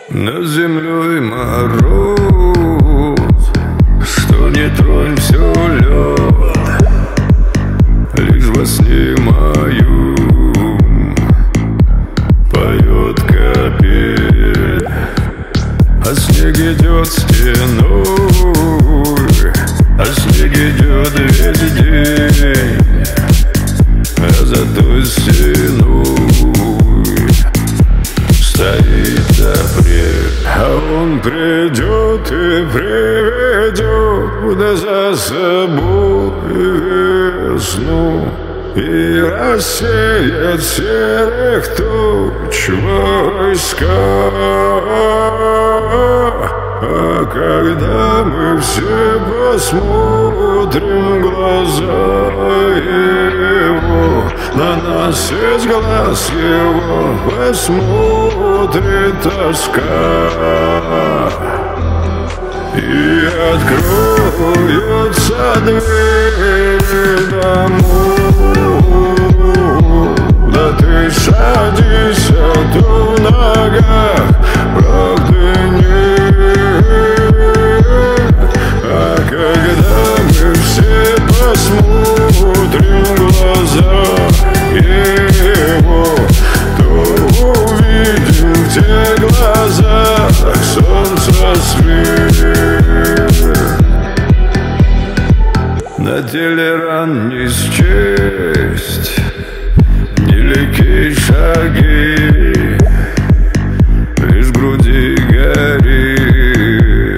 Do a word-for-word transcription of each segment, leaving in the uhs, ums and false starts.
Над землей мороз, что не тронь, все лед. Лишь во сне моем поет капель, а снег идет стеной, а снег идет весь день, а за той стеной стоит апрель. А он придет и приведет да за собой весну и рассеет серых туч войска. А когда мы все посмотрим в глаза его, на нас из глаз его посмотрит тоска, и откроются двери домов. Да ты садись, а то в ногах правды нет. А когда мы все посмотрим в глаза его, то увидим в тех глазах солнца свет. На телеран не счесть нелегкие шаги, лишь в груди горит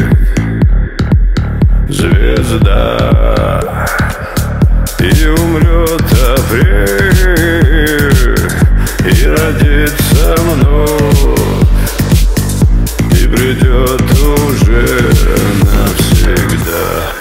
звезда, и умрет апрель, и родится вновь, и придет уже навсегда.